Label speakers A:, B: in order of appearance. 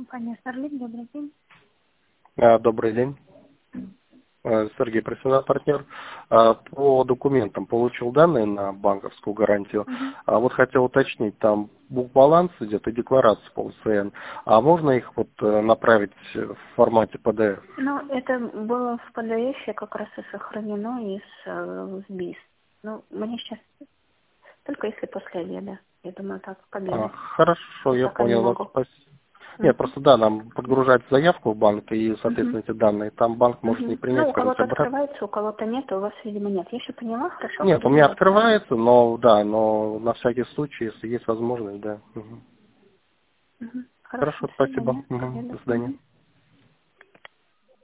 A: Компания «Старлинг», добрый день.
B: Добрый день. Сергей, профессиональный партнер. По документам получил данные на банковскую гарантию.
A: Мгм.
B: Вот хотел уточнить, там бухбаланс идет и декларация по УСН. А можно их вот направить в формате PDF?
A: Ну, это было в PDF как раз и сохранено с БИС. Ну, мне сейчас только если после обеда. Я думаю, так к обеду.
B: Хорошо,
A: Я
B: я
A: пока не
B: понял вас.
A: могу.
B: Спасибо. Нет,
A: Мгм.
B: просто да, нам подгружать заявку в банк и,
A: Мгм.
B: соответственно, эти данные. Там банк может не
A: Мгм. Ну,
B: принять,
A: у
B: скажем,
A: кого-то
B: обратно.
A: открывается, у кого-то нет, а у вас, видимо, нет. Я еще поняла, хорошо,
B: Нет, у
A: буду
B: меня
A: делать так.
B: открывается, но да, но на всякий случай, если есть возможность, да. Мгм.
A: Мгм. Хорошо,
B: Хорошо,
A: до
B: спасибо.
A: свидания, к
B: Мгм.
A: обеду.
B: До свидания.
A: Мгм.